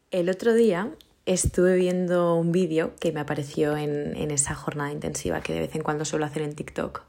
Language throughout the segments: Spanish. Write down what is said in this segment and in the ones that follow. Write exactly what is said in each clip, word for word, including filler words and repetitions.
El otro día estuve viendo un vídeo que me apareció en, en esa jornada intensiva que de vez en cuando suelo hacer en TikTok.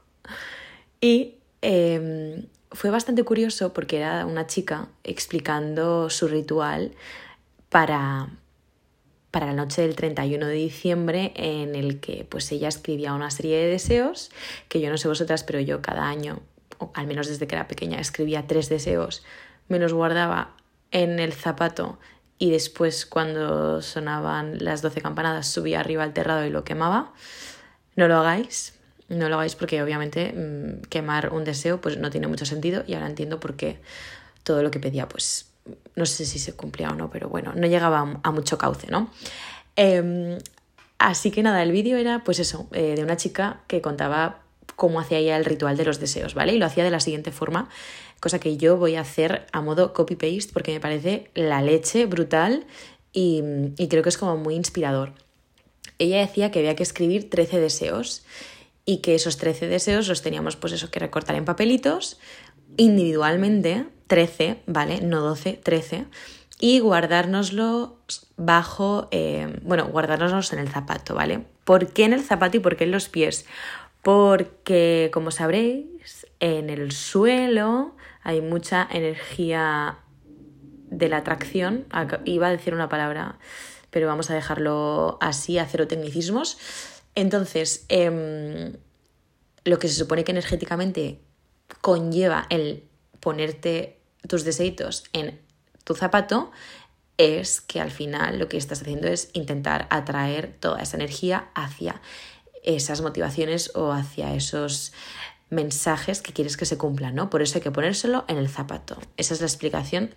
Y eh, fue bastante curioso porque era una chica explicando su ritual para, para la noche del treinta y uno de diciembre, en el que pues ella escribía una serie de deseos, que yo no sé vosotras, pero yo cada año, o al menos desde que era pequeña, escribía tres deseos, me los guardaba en el zapato y después cuando sonaban las doce campanadas subía arriba al terrado y lo quemaba. No lo hagáis, no lo hagáis porque obviamente mmm, quemar un deseo pues no tiene mucho sentido, y ahora entiendo por qué todo lo que pedía pues no sé si se cumplía o no, pero bueno, no llegaba a, a mucho cauce, ¿no? Eh, así que nada, el vídeo era pues eso, eh, de una chica que contaba cómo hacía ella el ritual de los deseos, ¿vale? Y lo hacía de la siguiente forma, cosa que yo voy a hacer a modo copy-paste porque me parece la leche brutal y, y creo que es como muy inspirador. Ella decía que había que escribir trece deseos y que esos trece deseos los teníamos pues eso que recortar en papelitos individualmente, trece, ¿vale? No doce, trece, y guardárnoslos bajo, eh, bueno, guardárnoslos en el zapato, ¿vale? ¿Por qué en el zapato y por qué en los pies? Porque, como sabréis, en el suelo hay mucha energía de la atracción. Iba a decir una palabra, pero vamos a dejarlo así, a cero tecnicismos. Entonces, eh, lo que se supone que energéticamente conlleva el ponerte tus deseitos en tu zapato es que al final lo que estás haciendo es intentar atraer toda esa energía hacia esas motivaciones o hacia esos mensajes que quieres que se cumplan, ¿no? Por eso hay que ponérselo en el zapato. Esa es la explicación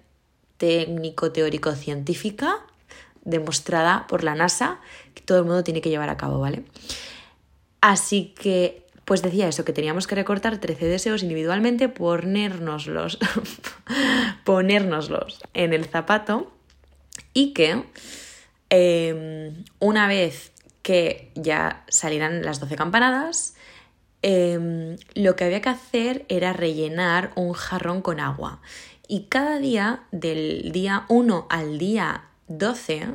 técnico-teórico-científica demostrada por la NASA que todo el mundo tiene que llevar a cabo, ¿vale? Así que, pues decía eso, que teníamos que recortar trece deseos individualmente, ponérnoslos, ponérnoslos en el zapato y que eh, una vez que ya salieran las doce campanadas, eh, lo que había que hacer era rellenar un jarrón con agua. Y cada día, del día uno al día doce,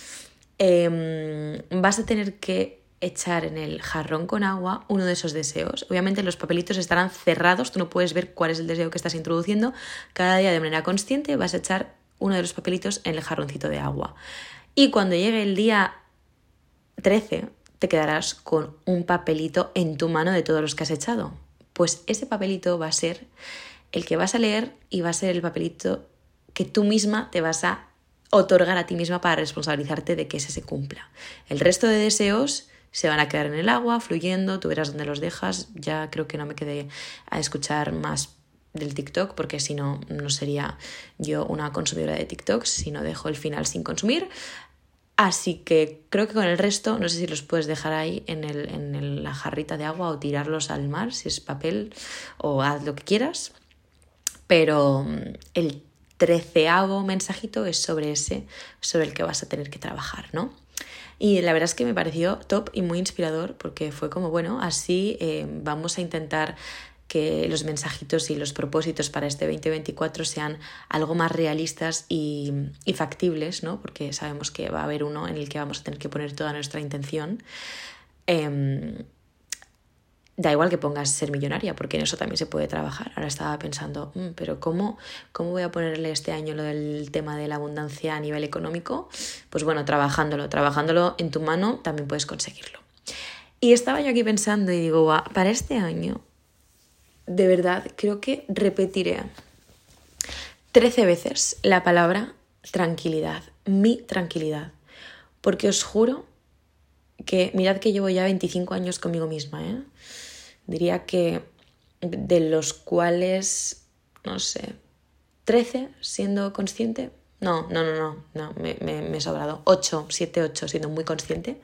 eh, vas a tener que echar en el jarrón con agua uno de esos deseos. Obviamente los papelitos estarán cerrados, tú no puedes ver cuál es el deseo que estás introduciendo. Cada día de manera consciente vas a echar uno de los papelitos en el jarroncito de agua. Y cuando llegue el día trece, te quedarás con un papelito en tu mano de todos los que has echado. Pues ese papelito va a ser el que vas a leer y va a ser el papelito que tú misma te vas a otorgar a ti misma para responsabilizarte de que ese se cumpla. El resto de deseos se van a quedar en el agua, fluyendo, tú verás dónde los dejas. Ya creo que no me quedé a escuchar más del TikTok porque si no, no sería yo una consumidora de TikTok, si no dejo el final sin consumir. Así que creo que con el resto, no sé si los puedes dejar ahí en, el, en el, la jarrita de agua o tirarlos al mar, si es papel, o haz lo que quieras. Pero el treceavo mensajito es sobre ese, sobre el que vas a tener que trabajar, ¿no? Y la verdad es que me pareció top y muy inspirador porque fue como, bueno, así eh, vamos a intentar que los mensajitos y los propósitos para este veinte veinticuatro sean algo más realistas y, y factibles, ¿no? Porque sabemos que va a haber uno en el que vamos a tener que poner toda nuestra intención. Eh, da igual que pongas ser millonaria, porque en eso también se puede trabajar. Ahora estaba pensando, mmm, pero ¿cómo, ¿cómo voy a ponerle este año lo del tema de la abundancia a nivel económico? Pues bueno, trabajándolo, trabajándolo en tu mano también puedes conseguirlo. Y estaba yo aquí pensando y digo, wow, para este año de verdad creo que repetiré trece veces la palabra tranquilidad, mi tranquilidad, porque os juro que mirad que llevo ya veinticinco años conmigo misma, ¿eh? Diría que de los cuales, no sé, trece siendo consciente, no, no, no, no, no me, me, me he sobrado, ocho, siete, ocho siendo muy consciente,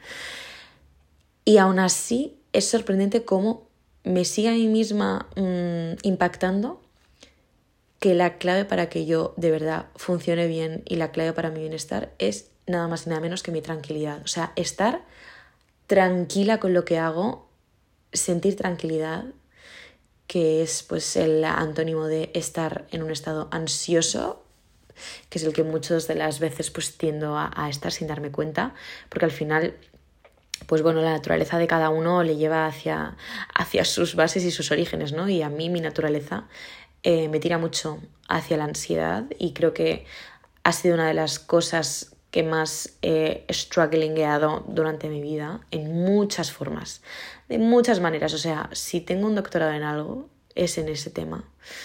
y aún así es sorprendente cómo me sigue a mí misma mmm, impactando que la clave para que yo de verdad funcione bien y la clave para mi bienestar es nada más y nada menos que mi tranquilidad. O sea, estar tranquila con lo que hago, sentir tranquilidad, que es pues el antónimo de estar en un estado ansioso, que es el que muchas de las veces pues tiendo a, a estar sin darme cuenta, porque al final, pues bueno, la naturaleza de cada uno le lleva hacia, hacia sus bases y sus orígenes, ¿no? Y a mí mi naturaleza eh, me tira mucho hacia la ansiedad y creo que ha sido una de las cosas que más he strugglingueado durante mi vida en muchas formas, de muchas maneras. O sea, si tengo un doctorado en algo, es en ese tema.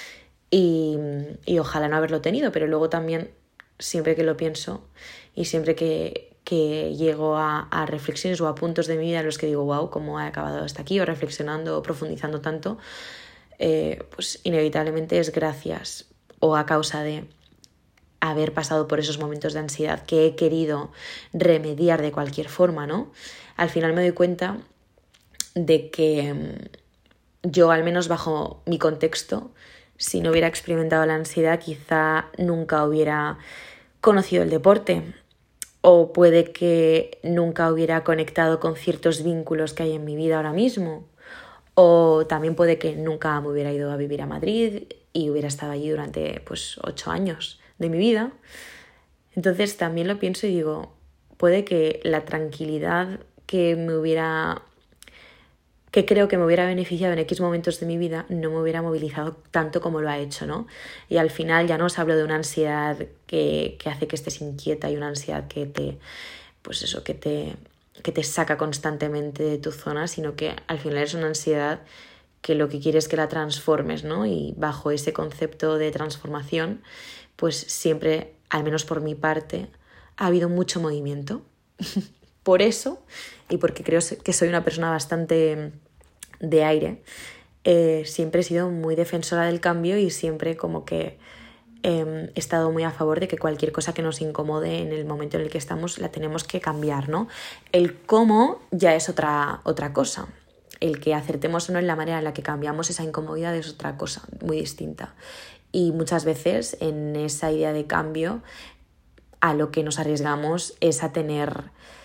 Y, y ojalá no haberlo tenido, pero luego también, siempre que lo pienso y siempre que, que llego a, a reflexiones o a puntos de mi vida en los que digo, wow, cómo he acabado hasta aquí, o reflexionando o profundizando tanto, eh, pues inevitablemente es gracias o a causa de haber pasado por esos momentos de ansiedad que he querido remediar de cualquier forma, ¿no? Al final me doy cuenta de que yo, al menos bajo mi contexto, si no hubiera experimentado la ansiedad, quizá nunca hubiera conocido el deporte, o puede que nunca hubiera conectado con ciertos vínculos que hay en mi vida ahora mismo, o también puede que nunca me hubiera ido a vivir a Madrid y hubiera estado allí durante pues ocho años de mi vida. Entonces también lo pienso y digo, puede que la tranquilidad que me hubiera, que creo que me hubiera beneficiado en X momentos de mi vida, no me hubiera movilizado tanto como lo ha hecho, ¿no? Y al final ya no os hablo de una ansiedad que, que hace que estés inquieta y una ansiedad que te, pues eso, que te, que te saca constantemente de tu zona, sino que al final es una ansiedad que lo que quiere es que la transformes, ¿no? Y bajo ese concepto de transformación, pues siempre, al menos por mi parte, ha habido mucho movimiento. Por eso, y porque creo que soy una persona bastante de aire, eh, siempre he sido muy defensora del cambio y siempre como que eh, he estado muy a favor de que cualquier cosa que nos incomode en el momento en el que estamos la tenemos que cambiar, ¿no? El cómo ya es otra, otra cosa. El que acertemos o no en la manera en la que cambiamos esa incomodidad es otra cosa muy distinta. Y muchas veces en esa idea de cambio a lo que nos arriesgamos es a tener,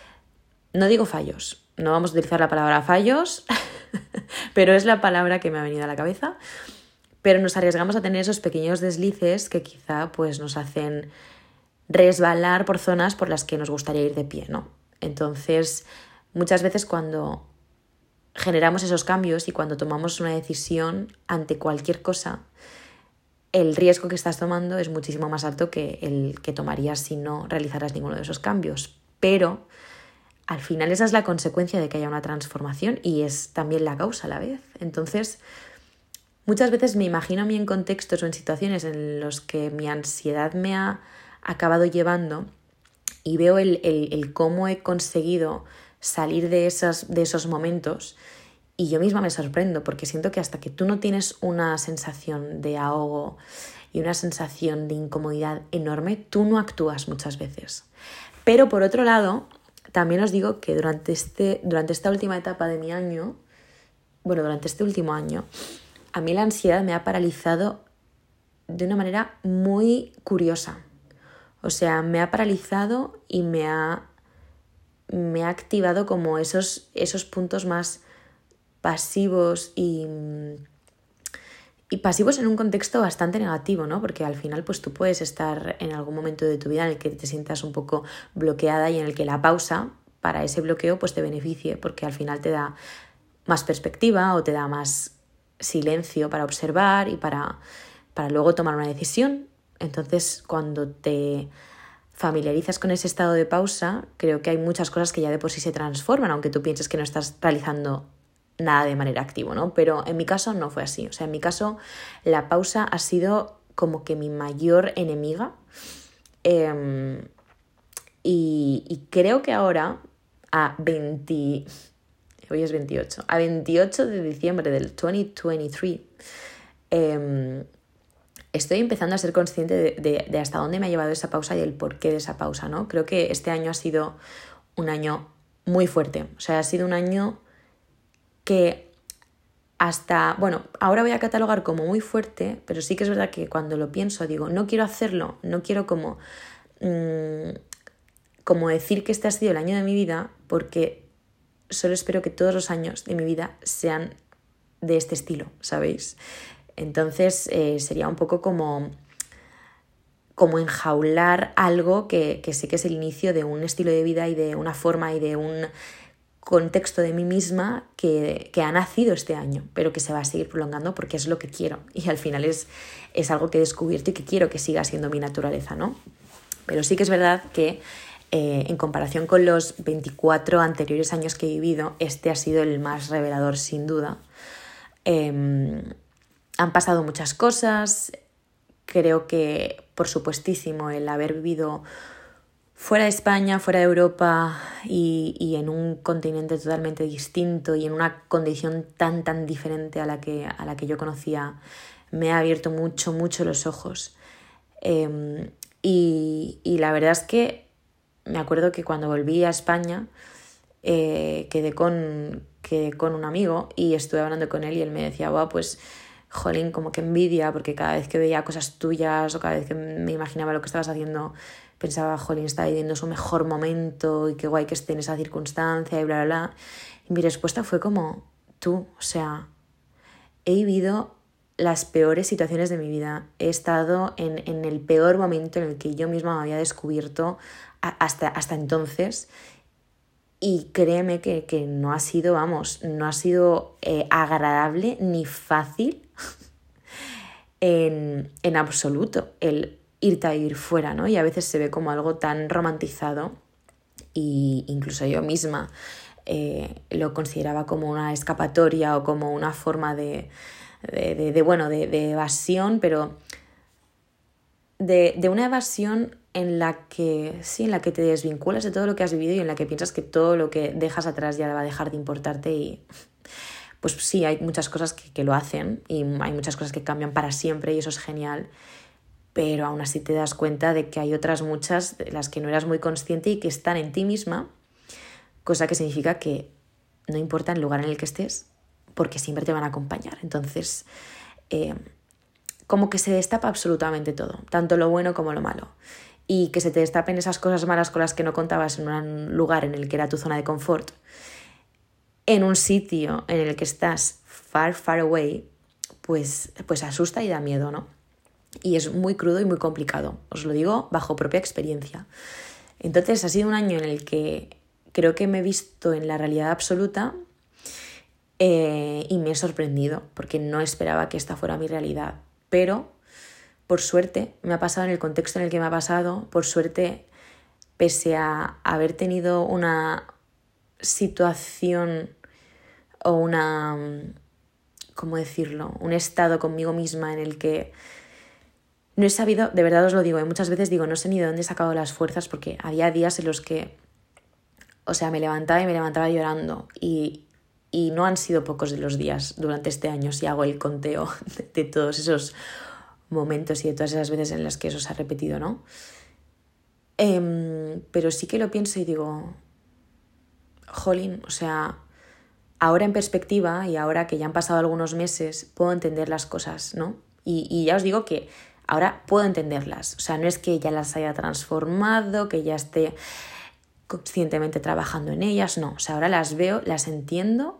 no digo fallos, no vamos a utilizar la palabra fallos, pero es la palabra que me ha venido a la cabeza, pero nos arriesgamos a tener esos pequeños deslices que quizá pues, nos hacen resbalar por zonas por las que nos gustaría ir de pie, ¿no? Entonces, muchas veces cuando generamos esos cambios y cuando tomamos una decisión ante cualquier cosa, el riesgo que estás tomando es muchísimo más alto que el que tomarías si no realizaras ninguno de esos cambios. Pero al final esa es la consecuencia de que haya una transformación y es también la causa a la vez. Entonces, muchas veces me imagino a mí en contextos o en situaciones en los que mi ansiedad me ha acabado llevando y veo el, el, el cómo he conseguido salir de, esas, de esos momentos. Y yo misma me sorprendo porque siento que hasta que tú no tienes una sensación de ahogo y una sensación de incomodidad enorme, tú no actúas muchas veces. Pero por otro lado, también os digo que durante, este, durante esta última etapa de mi año, bueno, durante este último año, a mí la ansiedad me ha paralizado de una manera muy curiosa. O sea, me ha paralizado y me ha, me ha activado como esos, esos puntos más pasivos y, y pasivos en un contexto bastante negativo, ¿no? Porque al final pues tú puedes estar en algún momento de tu vida en el que te sientas un poco bloqueada y en el que la pausa para ese bloqueo pues te beneficie, porque al final te da más perspectiva o te da más silencio para observar y para, para luego tomar una decisión. Entonces, cuando te familiarizas con ese estado de pausa, creo que hay muchas cosas que ya de por sí se transforman, aunque tú pienses que no estás realizando nada de manera activa, ¿no? Pero en mi caso no fue así. O sea, en mi caso la pausa ha sido como que mi mayor enemiga. Eh, y, y creo que ahora, a veinte... Hoy es veintiocho. A veintiocho de diciembre del dos mil veintitrés, eh, estoy empezando a ser consciente de, de, de hasta dónde me ha llevado esa pausa y el porqué de esa pausa, ¿no? Creo que este año ha sido un año muy fuerte. O sea, ha sido un año que hasta, bueno, ahora voy a catalogar como muy fuerte, pero sí que es verdad que cuando lo pienso digo, no quiero hacerlo, no quiero como, mmm, como decir que este ha sido el año de mi vida, porque solo espero que todos los años de mi vida sean de este estilo, ¿sabéis? Entonces eh, sería un poco como como enjaular algo que, que sé que es el inicio de un estilo de vida y de una forma y de un contexto de mí misma que, que ha nacido este año, pero que se va a seguir prolongando porque es lo que quiero y al final es, es algo que he descubierto y que quiero que siga siendo mi naturaleza, ¿no? Pero sí que es verdad que eh, en comparación con los veinticuatro anteriores años que he vivido, este ha sido el más revelador sin duda. Eh, han pasado muchas cosas. Creo que, por supuestísimo, el haber vivido fuera de España, fuera de Europa y, y en un continente totalmente distinto y en una condición tan, tan diferente a la que, a la que yo conocía, me ha abierto mucho, mucho los ojos. Eh, y, y la verdad es que me acuerdo que cuando volví a España eh, quedé, con, quedé con un amigo y estuve hablando con él y él me decía, guau, pues... jolín, como que envidia, porque cada vez que veía cosas tuyas o cada vez que me imaginaba lo que estabas haciendo, pensaba, jolín, está viviendo su mejor momento y qué guay que esté en esa circunstancia y bla, bla, bla. Y mi respuesta fue como, tú, o sea, he vivido las peores situaciones de mi vida. He estado en, en el peor momento en el que yo misma me había descubierto hasta, hasta entonces. Y créeme que, que no ha sido, vamos, no ha sido eh, agradable ni fácil en, en absoluto el irte a vivir fuera, ¿no? Y a veces se ve como algo tan romantizado y incluso yo misma eh, lo consideraba como una escapatoria o como una forma de, de, de, de bueno, de, de evasión, pero de, de una evasión en la que sí, en la que te desvinculas de todo lo que has vivido y en la que piensas que todo lo que dejas atrás ya va a dejar de importarte y pues sí, hay muchas cosas que, que lo hacen y hay muchas cosas que cambian para siempre y eso es genial, pero aún así te das cuenta de que hay otras muchas de las que no eras muy consciente y que están en ti misma, cosa que significa que no importa el lugar en el que estés porque siempre te van a acompañar. Entonces, eh, como que se destapa absolutamente todo, tanto lo bueno como lo malo. Y que se te destapen esas cosas malas con las que no contabas en un lugar en el que era tu zona de confort, en un sitio en el que estás far, far away, pues, pues asusta y da miedo, ¿no? Y es muy crudo y muy complicado, os lo digo bajo propia experiencia. Entonces ha sido un año en el que creo que me he visto en la realidad absoluta eh, y me he sorprendido porque no esperaba que esta fuera mi realidad, pero... por suerte, me ha pasado en el contexto en el que me ha pasado, por suerte, pese a haber tenido una situación o una, ¿cómo decirlo?, un estado conmigo misma en el que no he sabido, de verdad os lo digo, y muchas veces digo, no sé ni de dónde he sacado las fuerzas porque había días en los que, o sea, me levantaba y me levantaba llorando y, y no han sido pocos de los días durante este año si hago el conteo de, de todos esos momentos y de todas esas veces en las que eso se ha repetido, ¿no? Eh, pero sí que lo pienso y digo, jolín, o sea, ahora en perspectiva y ahora que ya han pasado algunos meses, puedo entender las cosas, ¿no? Y, y ya os digo que ahora puedo entenderlas, o sea, no es que ya las haya transformado, que ya esté conscientemente trabajando en ellas, no, o sea, ahora las veo, las entiendo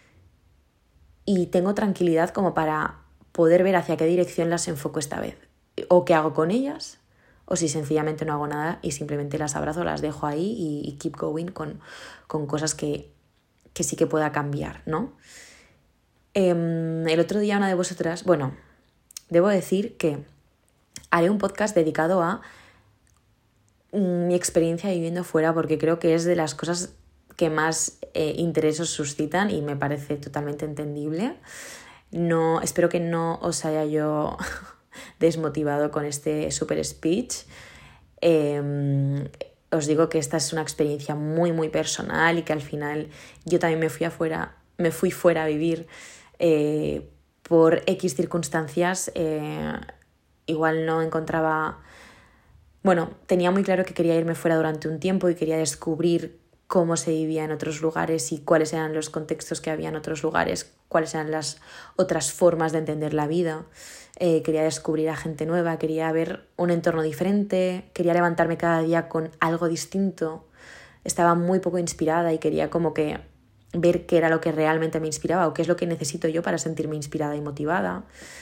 y tengo tranquilidad como para poder ver hacia qué dirección las enfoco esta vez. O qué hago con ellas, o si sencillamente no hago nada y simplemente las abrazo, las dejo ahí y, y keep going con, con cosas que, que sí que pueda cambiar, ¿no? Eh, el otro día una de vosotras, bueno, debo decir que haré un podcast dedicado a mi experiencia viviendo fuera porque creo que es de las cosas que más eh, interés os suscitan y me parece totalmente entendible. No, espero que no os haya yo desmotivado con este super speech. Eh, os digo que esta es una experiencia muy, muy personal y que al final yo también me fui afuera, me fui fuera a vivir eh, por X circunstancias. Eh, igual no encontraba... Bueno, tenía muy claro que quería irme fuera durante un tiempo y quería descubrir cómo se vivía en otros lugares y cuáles eran los contextos que había en otros lugares, cuáles eran las otras formas de entender la vida. Eh, quería descubrir a gente nueva, quería ver un entorno diferente, quería levantarme cada día con algo distinto. Estaba muy poco inspirada y quería como que ver qué era lo que realmente me inspiraba o qué es lo que necesito yo para sentirme inspirada y motivada.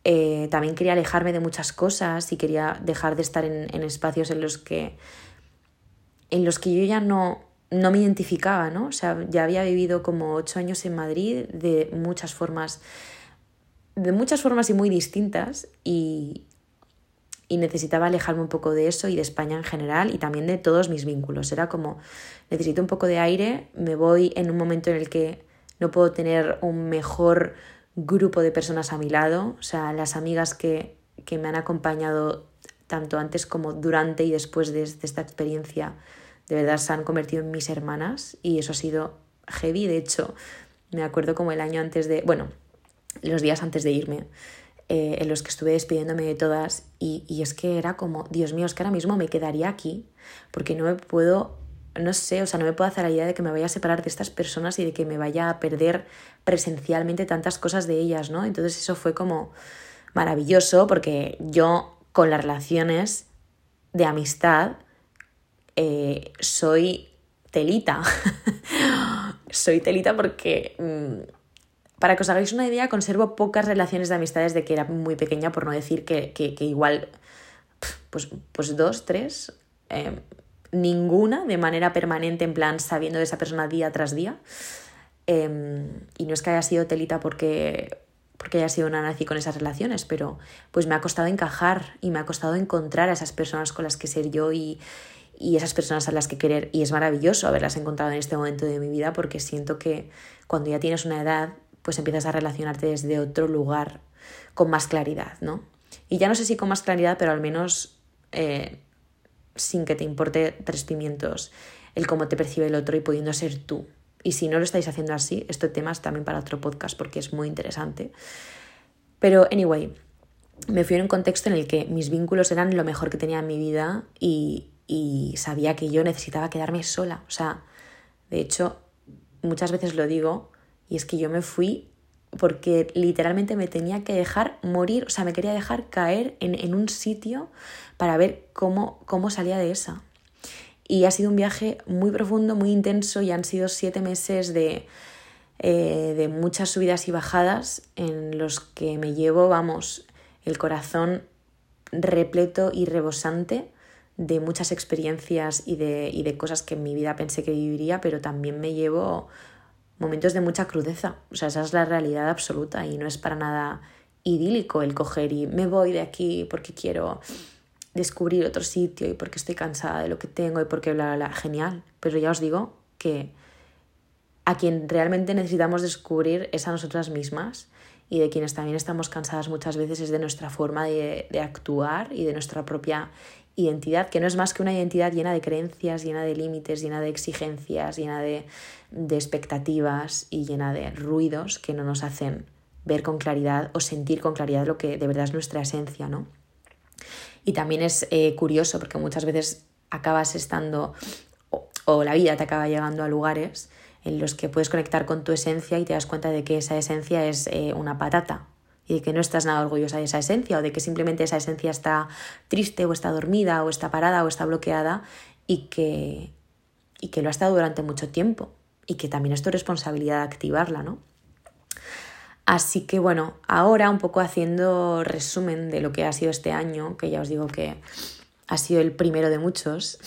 Eh, también quería alejarme de muchas cosas y quería dejar de estar en, en espacios en los que, en los que yo ya no, no me identificaba, ¿no? O sea, ya había vivido como ocho años en Madrid de muchas formas, de muchas formas y muy distintas, y, y necesitaba alejarme un poco de eso y de España en general y también de todos mis vínculos. Era como, necesito un poco de aire, me voy en un momento en el que no puedo tener un mejor grupo de personas a mi lado. O sea, las amigas que, que me han acompañado tanto antes como durante y después de, de esta experiencia, de verdad se han convertido en mis hermanas y eso ha sido heavy. De hecho, me acuerdo como el año antes de, bueno, los días antes de irme, Eh, en los que estuve despidiéndome de todas y, y es que era como, Dios mío, es que ahora mismo me quedaría aquí porque no me puedo, no sé, o sea, no me puedo hacer la idea de que me vaya a separar de estas personas y de que me vaya a perder presencialmente tantas cosas de ellas, ¿no? Entonces eso fue como maravilloso porque yo con las relaciones de amistad eh, soy telita. Soy telita porque... Mmm, Para que os hagáis una idea, conservo pocas relaciones de amistades de que era muy pequeña, por no decir que, que, que igual, pues, pues dos, tres, eh, ninguna de manera permanente, en plan sabiendo de esa persona día tras día. Eh, y no es que haya sido telita porque, porque haya sido una nazi con esas relaciones, pero pues me ha costado encajar y me ha costado encontrar a esas personas con las que ser yo y, y esas personas a las que querer. Y es maravilloso haberlas encontrado en este momento de mi vida porque siento que cuando ya tienes una edad, pues empiezas a relacionarte desde otro lugar con más claridad, ¿no? Y ya no sé si con más claridad, pero al menos eh, sin que te importe tres pimientos el cómo te percibe el otro y pudiendo ser tú. Y si no lo estáis haciendo así, este tema es también para otro podcast porque es muy interesante. Pero, anyway, me fui en un contexto en el que mis vínculos eran lo mejor que tenía en mi vida y, y sabía que yo necesitaba quedarme sola. O sea, de hecho, muchas veces lo digo... Y es que yo me fui porque literalmente me tenía que dejar morir, o sea, me quería dejar caer en, en un sitio para ver cómo, cómo salía de esa. Y ha sido un viaje muy profundo, muy intenso y han sido siete meses de, eh, de muchas subidas y bajadas en los que me llevo, vamos, el corazón repleto y rebosante de muchas experiencias y de, y de cosas que en mi vida pensé que viviría, pero también me llevo... momentos de mucha crudeza, o sea, esa es la realidad absoluta y no es para nada idílico el coger y me voy de aquí porque quiero descubrir otro sitio y porque estoy cansada de lo que tengo y porque bla, bla, bla, genial, pero ya os digo que a quien realmente necesitamos descubrir es a nosotras mismas y de quienes también estamos cansadas muchas veces es de nuestra forma de, de actuar y de nuestra propia identidad, que no es más que una identidad llena de creencias, llena de límites, llena de exigencias, llena de, de expectativas y llena de ruidos que no nos hacen ver con claridad o sentir con claridad lo que de verdad es nuestra esencia, ¿no? Y también es eh, curioso porque muchas veces acabas estando o, o la vida te acaba llegando a lugares en los que puedes conectar con tu esencia y te das cuenta de que esa esencia es eh, una patata y de que no estás nada orgullosa de esa esencia o de que simplemente esa esencia está triste o está dormida o está parada o está bloqueada y que, y que lo ha estado durante mucho tiempo y que también es tu responsabilidad activarla, ¿no? Así que bueno, ahora un poco haciendo resumen de lo que ha sido este año, que ya os digo que ha sido el primero de muchos,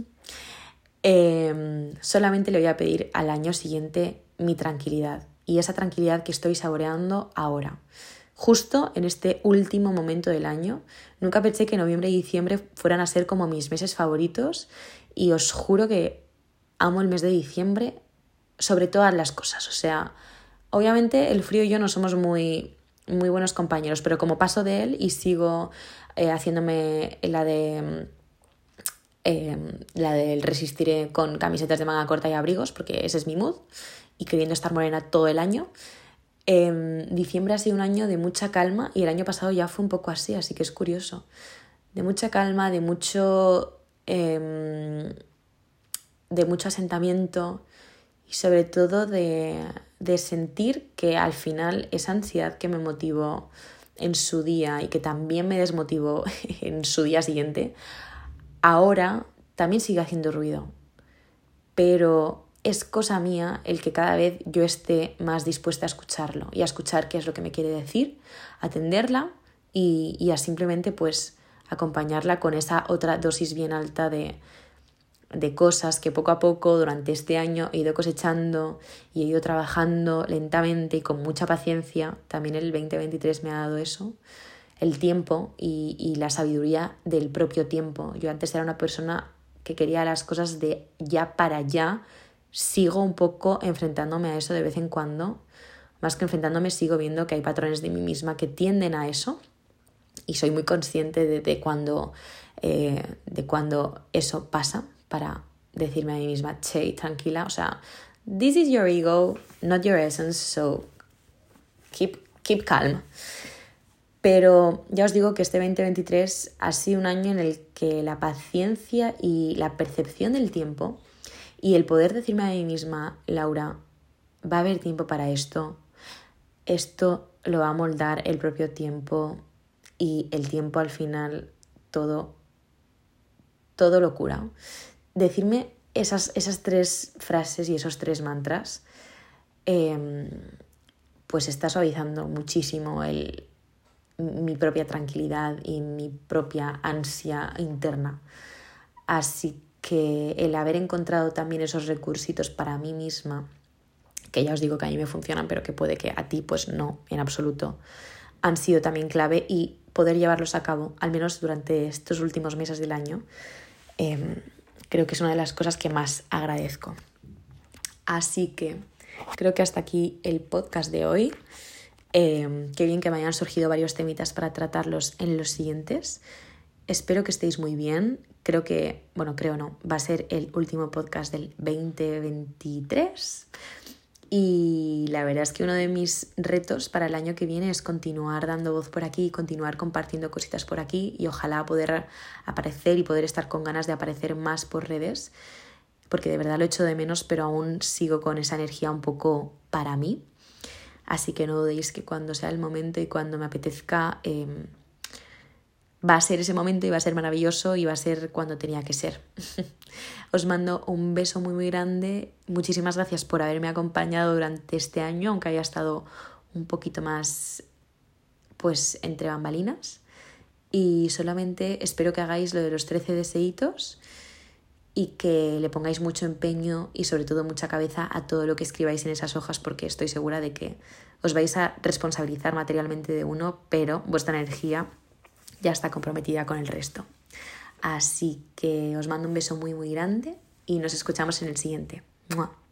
eh, solamente le voy a pedir al año siguiente mi tranquilidad y esa tranquilidad que estoy saboreando ahora. Justo en este último momento del año, nunca pensé que noviembre y diciembre fueran a ser como mis meses favoritos y os juro que amo el mes de diciembre sobre todas las cosas. O sea, obviamente el frío y yo no somos muy, muy buenos compañeros, pero como paso de él y sigo eh, haciéndome la de eh, la del resistiré con camisetas de manga corta y abrigos, porque ese es mi mood, y queriendo estar morena todo el año. Eh, diciembre ha sido un año de mucha calma y el año pasado ya fue un poco así, así que es curioso. De mucha calma, de mucho, eh, de mucho asentamiento y sobre todo de, de sentir que al final esa ansiedad que me motivó en su día y que también me desmotivó en su día siguiente, ahora también sigue haciendo ruido. Pero es cosa mía el que cada vez yo esté más dispuesta a escucharlo y a escuchar qué es lo que me quiere decir, atenderla y, y a simplemente pues acompañarla con esa otra dosis bien alta de, de cosas que poco a poco durante este año he ido cosechando y he ido trabajando lentamente y con mucha paciencia. También el veinte veintitrés me ha dado eso, el tiempo y, y la sabiduría del propio tiempo. Yo antes era una persona que quería las cosas de ya para allá. Sigo un poco enfrentándome a eso de vez en cuando. Más que enfrentándome, sigo viendo que hay patrones de mí misma que tienden a eso. Y soy muy consciente de, de, cuando, eh, de cuando eso pasa, para decirme a mí misma, che, tranquila, o sea, this is your ego, not your essence, so keep, keep calm. Pero ya os digo que este veinte veintitrés ha sido un año en el que la paciencia y la percepción del tiempo y el poder decirme a mí misma, Laura, va a haber tiempo para esto, esto lo va a moldar el propio tiempo y el tiempo al final todo, todo lo cura. Decirme esas, esas tres frases y esos tres mantras eh, pues está suavizando muchísimo el, mi propia tranquilidad y mi propia ansia interna. Así que el haber encontrado también esos recursitos para mí misma, que ya os digo que a mí me funcionan, pero que puede que a ti pues no, en absoluto, han sido también clave, y poder llevarlos a cabo, al menos durante estos últimos meses del año, eh, creo que es una de las cosas que más agradezco. Así que creo que hasta aquí el podcast de hoy. Eh, qué bien que me hayan surgido varios temitas para tratarlos en los siguientes. Espero que estéis muy bien. Creo que, bueno, creo no, va a ser el último podcast del veinte veintitrés. Y la verdad es que uno de mis retos para el año que viene es continuar dando voz por aquí, continuar compartiendo cositas por aquí y ojalá poder aparecer y poder estar con ganas de aparecer más por redes, porque de verdad lo echo de menos, pero aún sigo con esa energía un poco para mí. Así que no dudéis que cuando sea el momento y cuando me apetezca eh, va a ser ese momento y va a ser maravilloso y va a ser cuando tenía que ser. Os mando un beso muy muy grande. Muchísimas gracias por haberme acompañado durante este año, aunque haya estado un poquito más pues entre bambalinas. Y solamente espero que hagáis lo de los trece deseitos y que le pongáis mucho empeño y sobre todo mucha cabeza a todo lo que escribáis en esas hojas, porque estoy segura de que os vais a responsabilizar materialmente de uno, pero vuestra energía ya está comprometida con el resto. Así que os mando un beso muy muy grande y nos escuchamos en el siguiente. ¡Mua!